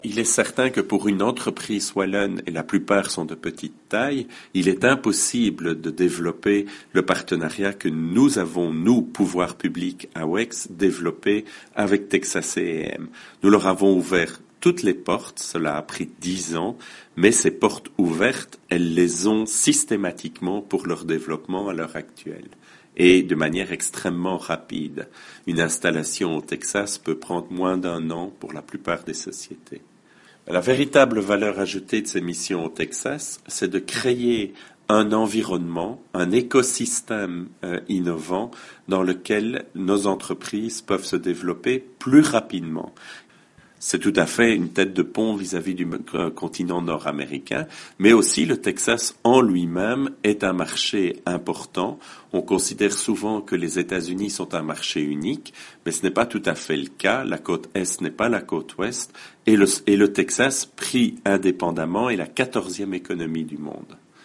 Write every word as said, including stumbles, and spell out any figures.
Il est certain que pour une entreprise wallonne, et la plupart sont de petite taille, il est impossible de développer le partenariat que nous avons, nous, pouvoir public à W E X, développé avec Texas A et M. Nous leur avons ouvert toutes les portes, cela a pris dix ans, mais ces portes ouvertes, elles les ont systématiquement pour leur développement à l'heure actuelle. Et de manière extrêmement rapide. Une installation au Texas peut prendre moins d'un an pour la plupart des sociétés. La véritable valeur ajoutée de ces missions au Texas, c'est de créer un environnement, un écosystème euh, innovant dans lequel nos entreprises peuvent se développer plus rapidement. C'est tout à fait une tête de pont vis-à-vis du continent nord-américain, mais aussi le Texas en lui-même est un marché important. On considère souvent que les États-Unis sont un marché unique, mais ce n'est pas tout à fait le cas. La côte Est n'est pas la côte Ouest, et le, et le Texas, pris indépendamment, est la quatorzième économie du monde.